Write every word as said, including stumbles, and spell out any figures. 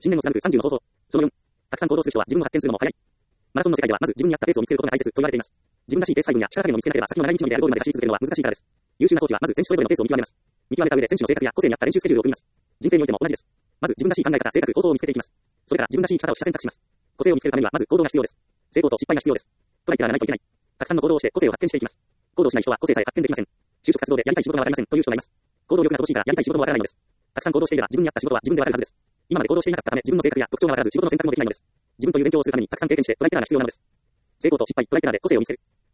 信念を貫くさんじゅうの方法。そのよん、たくさん行動する人は自分を発見するのも早い。マラソンの世界ではまず自分に合ったペースを見つけることが大切と言われています。自分らしいペース配分や力加減を見つけなければ先の長い道のりであるゴールまで走り続けるのは難しいからです。優秀なコーチはまず選手それぞれのペースを見極めます。見極めた上で選手の性格や個性に合った練習スケジュールを組みます。人生においても同じです。まず自分らしい考え方、性格、行動を見つけていきます。それから自分らしい生き方をした選択します。個性を見つけるためにはまず行動が必要です。成功と失敗が必要です。と言ってはならないといけない。たくさんの行動をして個性を発見していきます。行動しない人は個性さえ発見できません。就職活動でやりたい仕事がわかりませんという人がいます。行動力が乏しいからやりたい仕事もわからないのです。たくさん行動していれば自分に合った仕事は自分でわかるはずです。今まで行動していなかったため自分の性格や特徴がわからず仕事の選択もできないのです。自分という勉強をするためにたくさん経験してトライアルが必要なのです。成功と失敗、トライアルで個性を見つける。